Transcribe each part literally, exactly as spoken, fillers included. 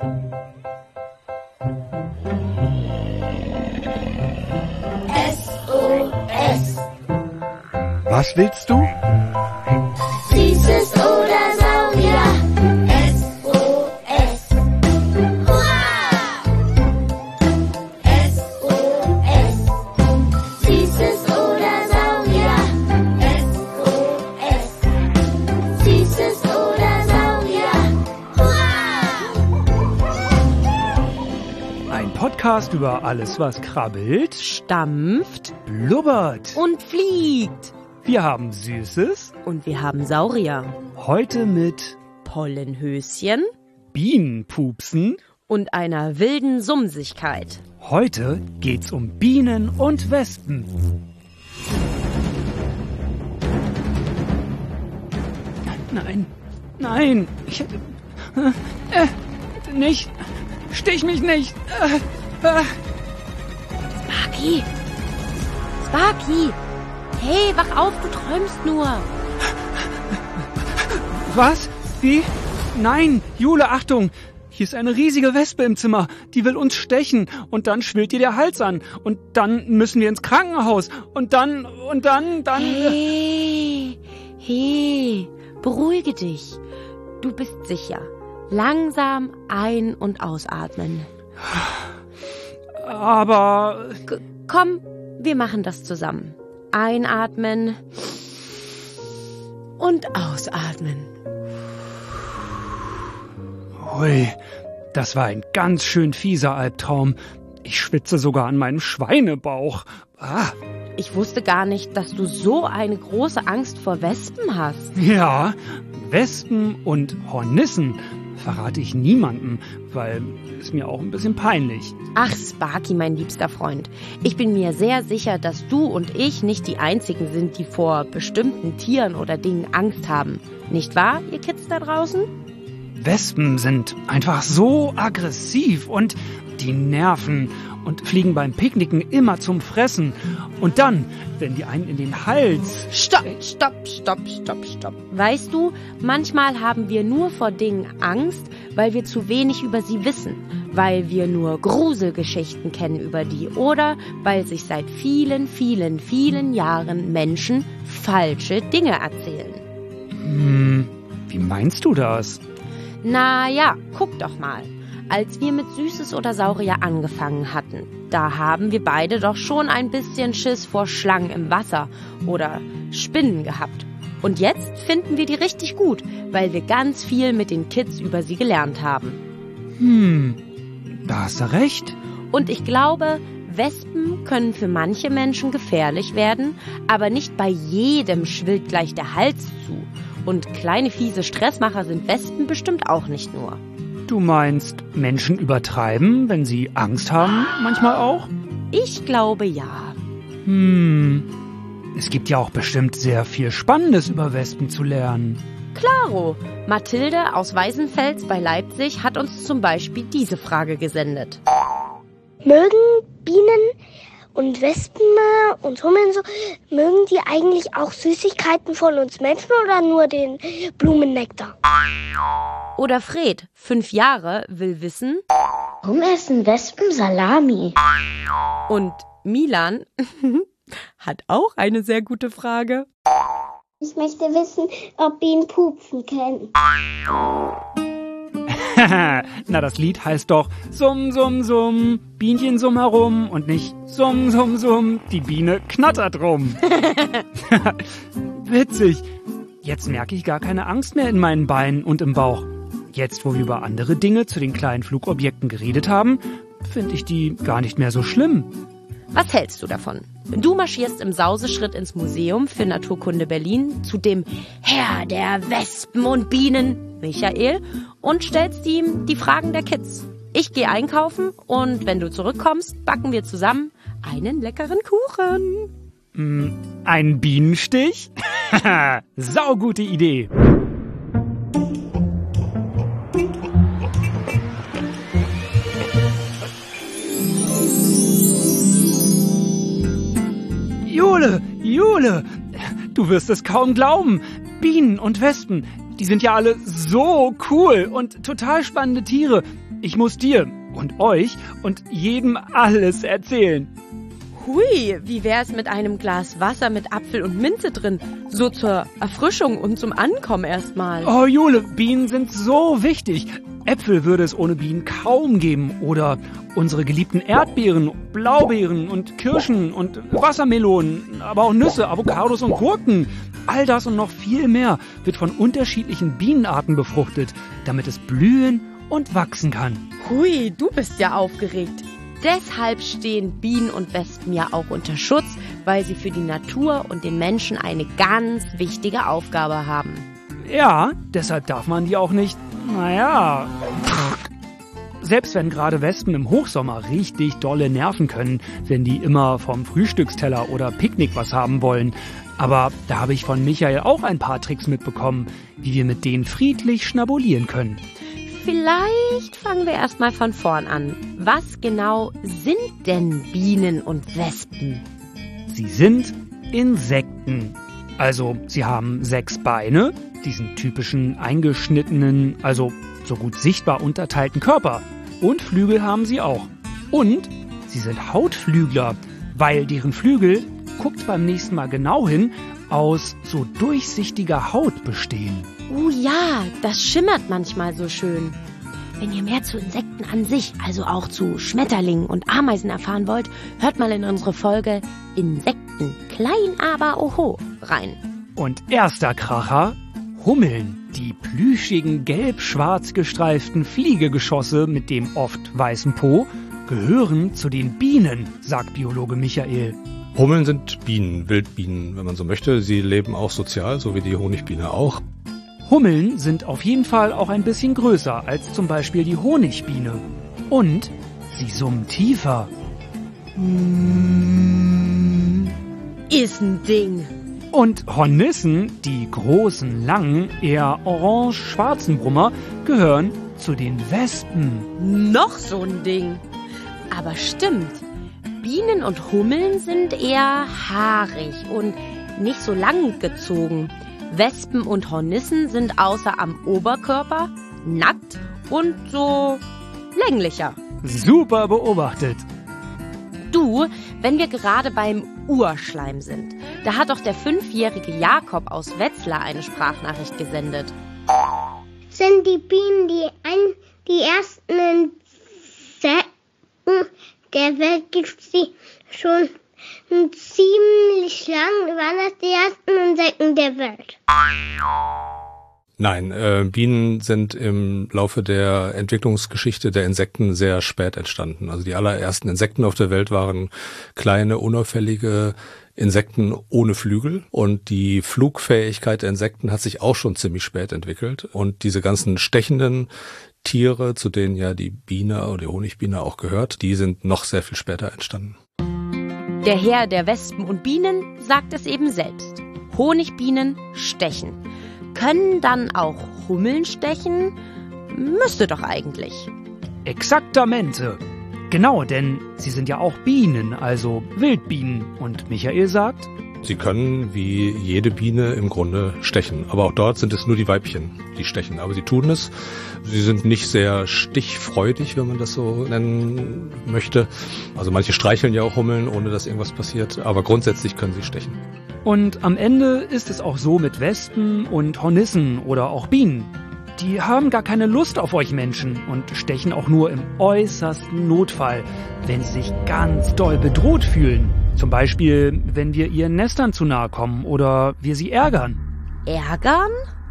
S O S. Was willst du? Süßes oder Saurier. S O S. Hurra! S O S. Süßes oder Saurier. S O S. Süßes oder Saurier. Hurra! Ein Podcast über alles, was krabbelt, Stampft blubbert. und fliegt. Wir haben Süßes, Und wir haben Saurier, heute mit Pollenhöschen Bienenpupsen. und einer wilden Sumsigkeit. Heute geht's um Bienen und Wespen. Nein, nein, ich hätte... Äh, bitte nicht, stich mich nicht. Äh, äh. Sparky! Sparky! Hey, wach auf, du träumst nur. Was? Wie? Nein, Jule, Achtung! Hier ist eine riesige Wespe im Zimmer. Die will uns stechen. Und dann schwillt ihr der Hals an. Und dann müssen wir ins Krankenhaus. Und dann, und dann, dann... Hey, hey, beruhige dich. Du bist sicher. Langsam ein- und ausatmen. Aber... K- komm, wir machen das zusammen. Einatmen und ausatmen. Ui, das war ein ganz schön fieser Albtraum. Ich schwitze sogar an meinem Schweinebauch. Ah, Ich wusste gar nicht, dass du so eine große Angst vor Wespen hast. ja, Wespen und Hornissen verrate ich niemandem, weil ist mir auch ein bisschen peinlich. Ach, Sparky, mein liebster Freund. Ich bin mir sehr sicher, dass du und ich nicht die Einzigen sind, die vor bestimmten Tieren oder Dingen Angst haben. Nicht wahr, ihr Kids da draußen? Wespen sind einfach so aggressiv und die nerven und fliegen beim Picknicken immer zum Fressen. Und dann, wenn die einen in den Hals... Stopp, stopp, stopp, stopp, stopp. Weißt du, manchmal haben wir nur vor Dingen Angst, weil wir zu wenig über sie wissen, weil wir nur Gruselgeschichten kennen über die oder weil sich seit vielen, vielen, vielen Jahren Menschen falsche Dinge erzählen. Hm, wie meinst du das? Na ja, guck doch mal. Als wir mit Süßes oder Saurier angefangen hatten, da haben wir beide doch schon ein bisschen Schiss vor Schlangen im Wasser oder Spinnen gehabt. Und jetzt finden wir die richtig gut, weil wir ganz viel mit den Kids über sie gelernt haben. Hm, da hast du recht. Und ich glaube, Wespen können für manche Menschen gefährlich werden, aber nicht bei jedem schwillt gleich der Hals zu. Und kleine fiese Stressmacher sind Wespen bestimmt auch nicht nur. Du meinst, Menschen übertreiben, wenn sie Angst haben, manchmal auch? Ich glaube ja. Hm, es gibt ja auch bestimmt sehr viel Spannendes über Wespen zu lernen. Claro, Mathilde aus Weißenfels bei Leipzig hat uns zum Beispiel diese Frage gesendet. Mögen Bienen und Wespen und Hummeln so, mögen die eigentlich auch Süßigkeiten von uns Menschen oder nur den Blumennektar? Oder Fred, fünf Jahre, will wissen. Warum essen Wespen Salami? Und Milan hat auch eine sehr gute Frage. Ich möchte wissen, ob Bienen pupsen können. Na, das Lied heißt doch Summ, Summ, Summ, Bienchen summ herum und nicht Summ, Summ, Summ, die Biene knattert rum. Witzig. Jetzt merke ich gar keine Angst mehr in meinen Beinen und im Bauch. Jetzt, wo wir über andere Dinge zu den kleinen Flugobjekten geredet haben, finde ich die gar nicht mehr so schlimm. Was hältst du davon? Du marschierst im Sauseschritt ins Museum für Naturkunde Berlin zu dem Herr der Wespen und Bienen, Michael, und stellst ihm die Fragen der Kids. Ich gehe einkaufen und wenn du zurückkommst, backen wir zusammen einen leckeren Kuchen. Mm, ein Bienenstich? Saugute Idee. Jule, Jule, du wirst es kaum glauben. Bienen und Wespen, die sind ja alle so cool und total spannende Tiere. Ich muss dir und euch und jedem alles erzählen. Hui, wie wär's mit einem Glas Wasser mit Apfel und Minze drin? So zur Erfrischung und zum Ankommen erstmal. Oh, Jule, Bienen sind so wichtig. Äpfel würde es ohne Bienen kaum geben. Oder unsere geliebten Erdbeeren, Blaubeeren und Kirschen und Wassermelonen, aber auch Nüsse, Avocados und Gurken. All das und noch viel mehr wird von unterschiedlichen Bienenarten befruchtet, damit es blühen und wachsen kann. Hui, du bist ja aufgeregt. Deshalb stehen Bienen und Wespen ja auch unter Schutz, weil sie für die Natur und den Menschen eine ganz wichtige Aufgabe haben. Ja, deshalb darf man die auch nicht, naja, selbst wenn gerade Wespen im Hochsommer richtig dolle nerven können, wenn die immer vom Frühstücksteller oder Picknick was haben wollen. Aber da habe ich von Michael auch ein paar Tricks mitbekommen, wie wir mit denen friedlich schnabulieren können. Vielleicht fangen wir erstmal von vorn an. Was genau sind denn Bienen und Wespen? Sie sind Insekten. Also sie haben sechs Beine, diesen typischen eingeschnittenen, also so gut sichtbar unterteilten Körper. Und Flügel haben sie auch. Und sie sind Hautflügler, weil deren Flügel, guckt beim nächsten Mal genau hin, aus so durchsichtiger Haut bestehen. Oh ja, das schimmert manchmal so schön. Wenn ihr mehr zu Insekten an sich, also auch zu Schmetterlingen und Ameisen erfahren wollt, hört mal in unsere Folge Insekten, klein aber oho rein. Und erster Kracher, Hummeln. Die plüschigen, gelb-schwarz gestreiften Fliegegeschosse mit dem oft weißen Po gehören zu den Bienen, sagt Biologe Michael. Hummeln sind Bienen, Wildbienen, wenn man so möchte. Sie leben auch sozial, so wie die Honigbiene auch. Hummeln sind auf jeden Fall auch ein bisschen größer als zum Beispiel die Honigbiene. Und sie summen tiefer. Ist ein Ding. Und Hornissen, die großen, langen, eher orange-schwarzen Brummer, gehören zu den Wespen. Noch so ein Ding. Aber stimmt. Bienen und Hummeln sind eher haarig und nicht so lang gezogen. Wespen und Hornissen sind außer am Oberkörper nackt und so länglicher. Super beobachtet. Du, wenn wir gerade beim Urschleim sind, da hat doch der fünfjährige Jakob aus Wetzlar eine Sprachnachricht gesendet. Sind die Bienen die, ein, die ersten Insekten der Welt? Gibt es die schon ziemlich lang? Waren das die ersten Insekten der Welt? Nein, äh, Bienen sind im Laufe der Entwicklungsgeschichte der Insekten sehr spät entstanden. Also die allerersten Insekten auf der Welt waren kleine, unauffällige Insekten ohne Flügel. Und die Flugfähigkeit der Insekten hat sich auch schon ziemlich spät entwickelt. Und diese ganzen stechenden Tiere, zu denen ja die Biene oder die Honigbiene auch gehört, die sind noch sehr viel später entstanden. Der Herr der Wespen und Bienen sagt es eben selbst. Honigbienen stechen. Können dann auch Hummeln stechen? Müsste doch eigentlich. Exaktamente. Genau, denn sie sind ja auch Bienen, also Wildbienen. Und Michael sagt, sie können wie jede Biene im Grunde stechen. Aber auch dort sind es nur die Weibchen, die stechen. Aber sie tun es. Sie sind nicht sehr stichfreudig, wenn man das so nennen möchte. Also manche streicheln ja auch Hummeln, ohne dass irgendwas passiert. Aber grundsätzlich können sie stechen. Und am Ende ist es auch so mit Wespen und Hornissen oder auch Bienen. Die haben gar keine Lust auf euch Menschen und stechen auch nur im äußersten Notfall, wenn sie sich ganz doll bedroht fühlen. Zum Beispiel, wenn wir ihren Nestern zu nahe kommen oder wir sie ärgern. Ärgern?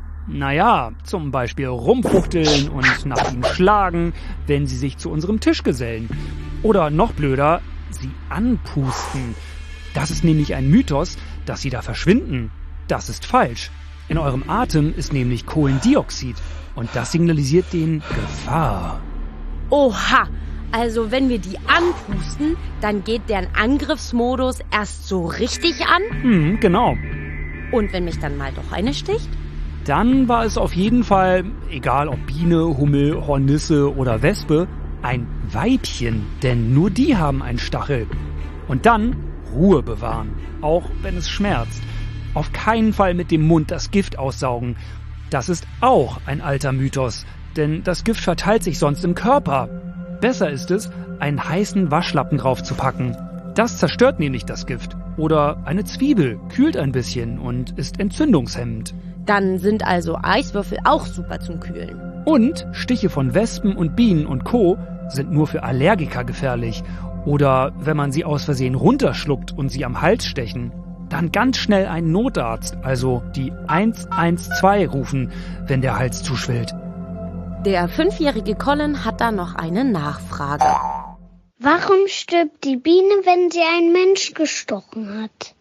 Naja, zum Beispiel rumfuchteln und nach ihnen schlagen, wenn sie sich zu unserem Tisch gesellen. Oder noch blöder, sie anpusten. Das ist nämlich ein Mythos, dass sie da verschwinden. Das ist falsch. In eurem Atem ist nämlich Kohlendioxid und das signalisiert den Gefahr. Oha, also wenn wir die anpusten, dann geht deren Angriffsmodus erst so richtig an? Hm, genau. Und wenn mich dann mal doch eine sticht? Dann war es auf jeden Fall, egal ob Biene, Hummel, Hornisse oder Wespe, ein Weibchen, denn nur die haben einen Stachel. Und dann Ruhe bewahren, auch wenn es schmerzt. Auf keinen Fall mit dem Mund das Gift aussaugen. Das ist auch ein alter Mythos. denn das Gift verteilt sich sonst im Körper. Besser ist es, einen heißen Waschlappen drauf zu packen. Das zerstört nämlich das Gift. Oder eine Zwiebel kühlt ein bisschen und ist entzündungshemmend. Dann sind also Eiswürfel auch super zum Kühlen. Und Stiche von Wespen und Bienen und Co. sind nur für Allergiker gefährlich. Oder wenn man sie aus Versehen runterschluckt und sie am Hals stechen. Dann ganz schnell einen Notarzt, also die eins eins zwei rufen, wenn der Hals zuschwillt. Der fünfjährige Colin hat da noch eine Nachfrage. Warum stirbt die Biene, wenn sie einen Mensch gestochen hat?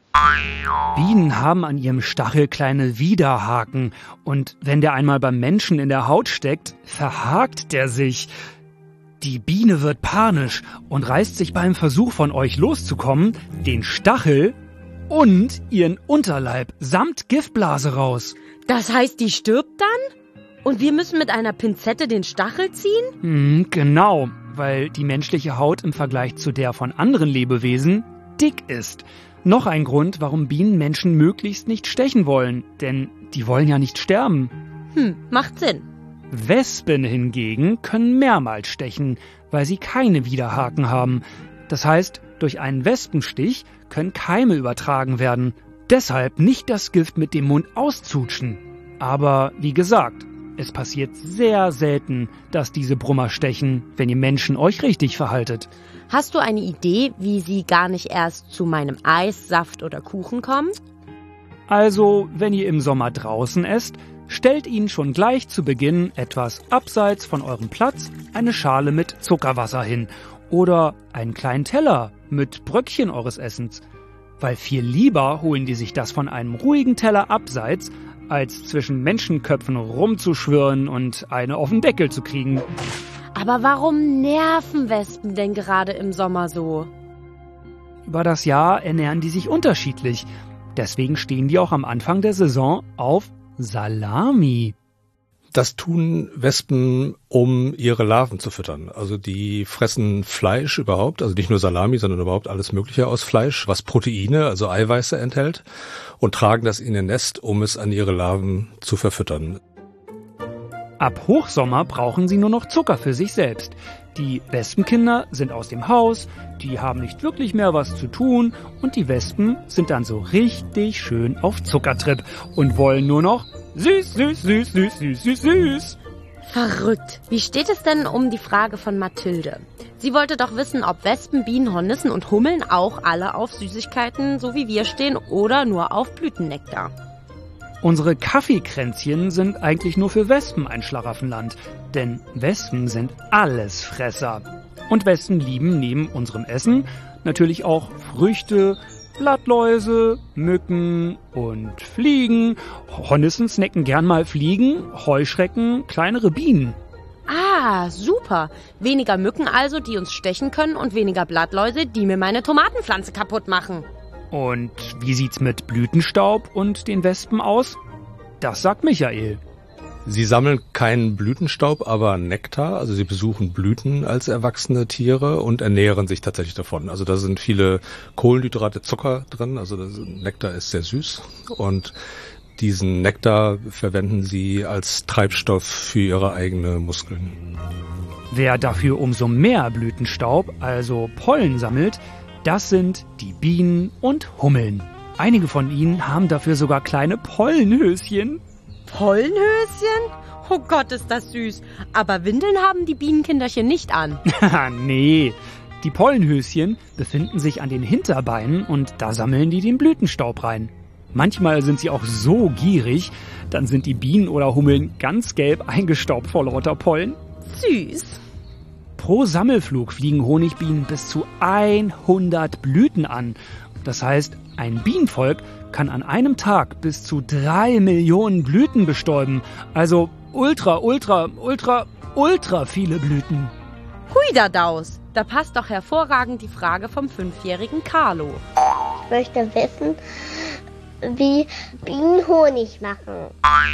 Bienen haben an ihrem Stachel kleine Widerhaken. Und wenn der einmal beim Menschen in der Haut steckt, verhakt der sich. Die Biene wird panisch und reißt sich beim Versuch von euch loszukommen den Stachel und ihren Unterleib samt Giftblase raus. Das heißt, die stirbt dann? Und wir müssen mit einer Pinzette den Stachel ziehen? Hm, genau, weil die menschliche Haut im Vergleich zu der von anderen Lebewesen dick ist. Noch ein Grund, warum Bienen Menschen möglichst nicht stechen wollen, denn die wollen ja nicht sterben. Hm, macht Sinn. Wespen hingegen können mehrmals stechen, weil sie keine Widerhaken haben. Das heißt, durch einen Wespenstich können Keime übertragen werden. Deshalb nicht das Gift mit dem Mund auszutschen. Aber wie gesagt, es passiert sehr selten, dass diese Brummer stechen, wenn ihr Menschen euch richtig verhaltet. Hast du eine Idee, wie sie gar nicht erst zu meinem Eis, Saft oder Kuchen kommen? Also, wenn ihr im Sommer draußen esst, stellt ihnen schon gleich zu Beginn etwas abseits von eurem Platz eine Schale mit Zuckerwasser hin oder einen kleinen Teller mit Bröckchen eures Essens. Weil viel lieber holen die sich das von einem ruhigen Teller abseits, als zwischen Menschenköpfen rumzuschwirren und eine auf den Deckel zu kriegen. Aber warum nerven Wespen denn gerade im Sommer so? Über das Jahr ernähren die sich unterschiedlich. Deswegen stehen die auch am Anfang der Saison auf Salami. Das tun Wespen, um ihre Larven zu füttern. Also die fressen Fleisch überhaupt, also nicht nur Salami, sondern überhaupt alles Mögliche aus Fleisch, was Proteine, also Eiweiße enthält, und tragen das in ihr Nest, um es an ihre Larven zu verfüttern. Ab Hochsommer brauchen sie nur noch Zucker für sich selbst. Die Wespenkinder sind aus dem Haus, die haben nicht wirklich mehr was zu tun und die Wespen sind dann so richtig schön auf Zuckertrip und wollen nur noch süß, süß, süß, süß, süß, süß, süß. Verrückt. Wie steht es denn um die Frage von Mathilde? Sie wollte doch wissen, ob Wespen, Bienen, Hornissen und Hummeln auch alle auf Süßigkeiten, so wie wir stehen, oder nur auf Blütennektar. Unsere Kaffeekränzchen sind eigentlich nur für Wespen ein Schlaraffenland, denn Wespen sind Allesfresser. Und Wespen lieben neben unserem Essen natürlich auch Früchte, Blattläuse, Mücken und Fliegen. Hornissen snacken gern mal Fliegen, Heuschrecken, kleinere Bienen. Ah, super. Weniger Mücken also, die uns stechen können, und weniger Blattläuse, die mir meine Tomatenpflanze kaputt machen. Und wie sieht's mit Blütenstaub und den Wespen aus? Das sagt Michael. Sie sammeln keinen Blütenstaub, aber Nektar. Also sie besuchen Blüten als erwachsene Tiere und ernähren sich tatsächlich davon. Also da sind viele Kohlenhydrate, Zucker drin. Also das Nektar ist sehr süß. Und diesen Nektar verwenden sie als Treibstoff für ihre eigenen Muskeln. Wer dafür umso mehr Blütenstaub, also Pollen, sammelt, das sind die Bienen und Hummeln. Einige von ihnen haben dafür sogar kleine Pollenhöschen. Pollenhöschen? Oh Gott, ist das süß. Aber Windeln haben die Bienenkinderchen nicht an. Nee, die Pollenhöschen befinden sich an den Hinterbeinen und da sammeln die den Blütenstaub rein. Manchmal sind sie auch so gierig, dann sind die Bienen oder Hummeln ganz gelb eingestaubt vor lauter Pollen. Süß. Pro Sammelflug fliegen Honigbienen bis zu hundert Blüten an. Das heißt, ein Bienenvolk kann an einem Tag bis zu drei Millionen Blüten bestäuben. Also ultra, ultra, ultra, ultra viele Blüten. Hui da Daus. Da passt doch hervorragend die Frage vom fünfjährigen Carlo. Ich möchte wissen, wie Bienen Honig machen.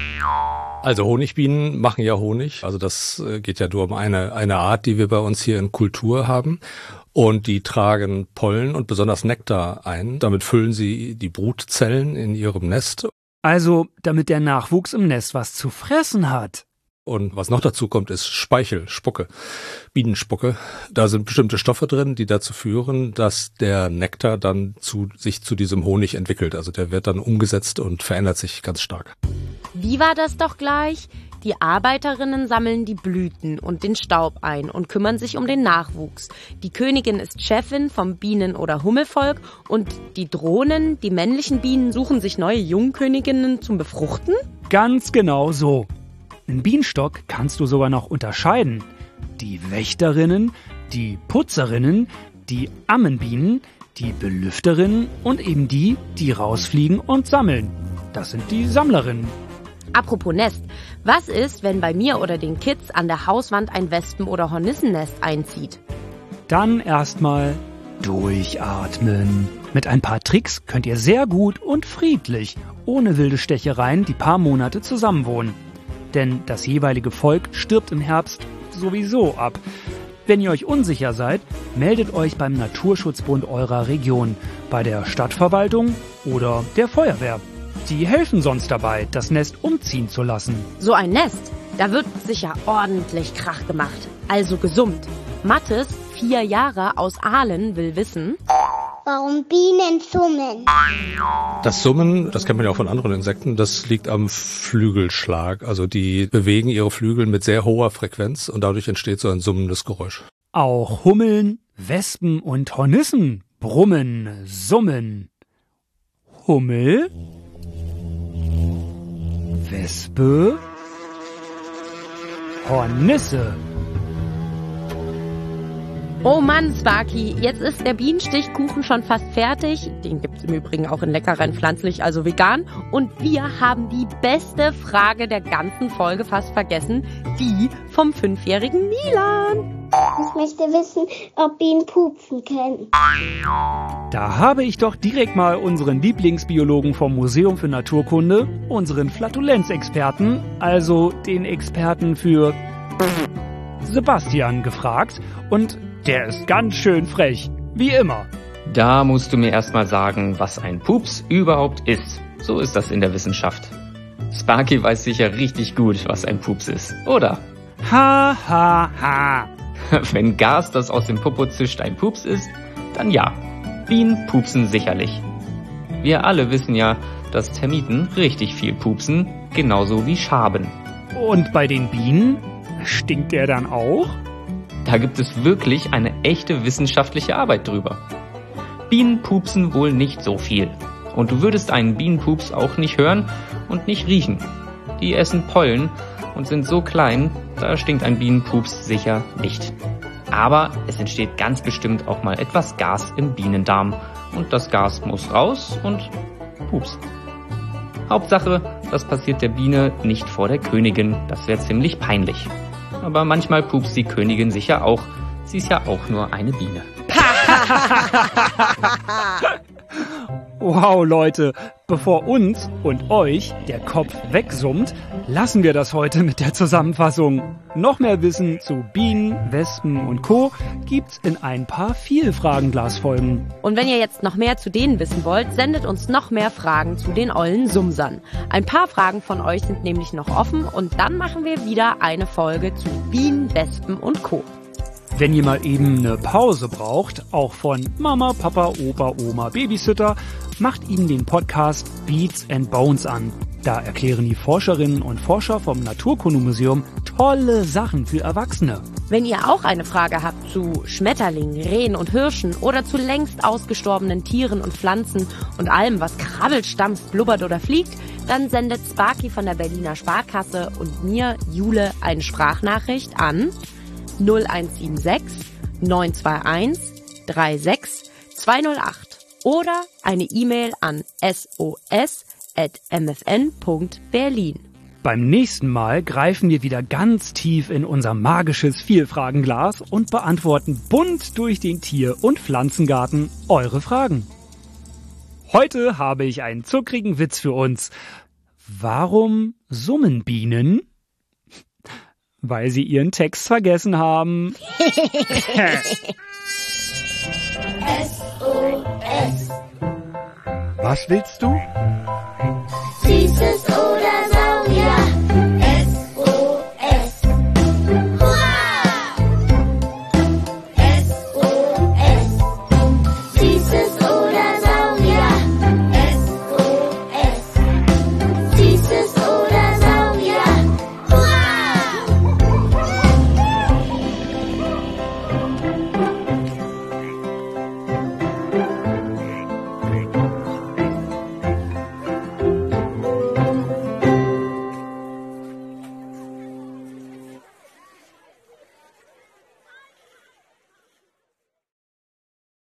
Also Honigbienen machen ja Honig. Also das geht ja nur um eine, eine Art, die wir bei uns hier in Kultur haben. Und die tragen Pollen und besonders Nektar ein. Damit füllen sie die Brutzellen in ihrem Nest. Also, damit der Nachwuchs im Nest was zu fressen hat. Und was noch dazu kommt, ist Speichel, Spucke, Bienenspucke. Da sind bestimmte Stoffe drin, die dazu führen, dass der Nektar dann zu, sich zu diesem Honig entwickelt. Also der wird dann umgesetzt und verändert sich ganz stark. Wie war das doch gleich? Die Arbeiterinnen sammeln die Blüten und den Staub ein und kümmern sich um den Nachwuchs. Die Königin ist Chefin vom Bienen- oder Hummelvolk und die Drohnen, die männlichen Bienen, suchen sich neue Jungköniginnen zum Befruchten? Ganz genau so. Einen Bienenstock kannst du sogar noch unterscheiden. Die Wächterinnen, die Putzerinnen, die Ammenbienen, die Belüfterinnen und eben die, die rausfliegen und sammeln. Das sind die Sammlerinnen. Apropos Nest, was ist, wenn bei mir oder den Kids an der Hauswand ein Wespen- oder Hornissennest einzieht? Dann erstmal durchatmen. Mit ein paar Tricks könnt ihr sehr gut und friedlich, ohne wilde Stechereien, die paar Monate zusammenwohnen. Denn das jeweilige Volk stirbt im Herbst sowieso ab. Wenn ihr euch unsicher seid, meldet euch beim Naturschutzbund eurer Region, bei der Stadtverwaltung oder der Feuerwehr. Die helfen sonst dabei, das Nest umziehen zu lassen. So ein Nest, da wird sicher ordentlich Krach gemacht, also gesummt. Mathis, vier Jahre aus Aalen, will wissen, Warum Bienen summen? Das Summen, das kennt man ja auch von anderen Insekten, das liegt am Flügelschlag. Also die bewegen ihre Flügel mit sehr hoher Frequenz und dadurch entsteht so ein summendes Geräusch. Auch Hummeln, Wespen und Hornissen brummen, summen. Hummel, Wespe, Hornisse. oh Mann, Sparky, jetzt ist der Bienenstichkuchen schon fast fertig. Den gibt's im Übrigen auch in Leckereien pflanzlich, also vegan. Und wir haben die beste Frage der ganzen Folge fast vergessen, die vom fünfjährigen Milan. Ich möchte wissen, ob Bienen pupsen können. Da habe ich doch direkt mal unseren Lieblingsbiologen vom Museum für Naturkunde, unseren Flatulenzexperten, also den Experten für Sebastian, gefragt. Und der ist ganz schön frech, wie immer. Da musst du mir erstmal sagen, was ein Pups überhaupt ist. So ist das in der Wissenschaft. Sparky weiß sicher richtig gut, was ein Pups ist, oder? Ha, ha, ha. Wenn Gas, das aus dem Popo zischt, ein Pups ist, dann ja. Bienen pupsen sicherlich. Wir alle wissen ja, dass Termiten richtig viel pupsen, genauso wie Schaben. Und bei den Bienen? Stinkt der dann auch? Da gibt es wirklich eine echte wissenschaftliche Arbeit drüber. Bienen pupsen wohl nicht so viel. Und du würdest einen Bienenpups auch nicht hören und nicht riechen. Die essen Pollen und sind so klein, da stinkt ein Bienenpups sicher nicht. Aber es entsteht ganz bestimmt auch mal etwas Gas im Bienendarm. Und das Gas muss raus und pups. Hauptsache, das passiert der Biene nicht vor der Königin. Das wäre ziemlich peinlich. Aber manchmal pupst die Königin sicher auch. Sie ist ja auch nur eine Biene. Wow, Leute, bevor uns und euch der Kopf wegsummt, lassen wir das heute mit der Zusammenfassung. Noch mehr Wissen zu Bienen, Wespen und Co. gibt's in ein paar Vielfragenglas-Folgen. Und wenn ihr jetzt noch mehr zu denen wissen wollt, sendet uns noch mehr Fragen zu den ollen Sumsern. Ein paar Fragen von euch sind nämlich noch offen und dann machen wir wieder eine Folge zu Bienen, Wespen und Co. Wenn ihr mal eben eine Pause braucht, auch von Mama, Papa, Opa, Oma, Babysitter, macht ihnen den Podcast Beats and Bones an. Da erklären die Forscherinnen und Forscher vom Naturkundemuseum tolle Sachen für Erwachsene. Wenn ihr auch eine Frage habt zu Schmetterlingen, Rehen und Hirschen oder zu längst ausgestorbenen Tieren und Pflanzen und allem, was krabbelt, stampft, blubbert oder fliegt, dann sendet Sparky von der Berliner Sparkasse und mir, Jule, eine Sprachnachricht an null eins sieben sechs neun zwei eins drei sechs zwei null acht oder eine E-Mail an s o s at m f n punkt berlin. Beim nächsten Mal greifen wir wieder ganz tief in unser magisches Vielfragenglas und beantworten bunt durch den Tier- und Pflanzengarten eure Fragen. Heute habe ich einen zuckrigen Witz für uns. Warum summen Bienen? Weil sie ihren Text vergessen haben. S O S. Was willst du?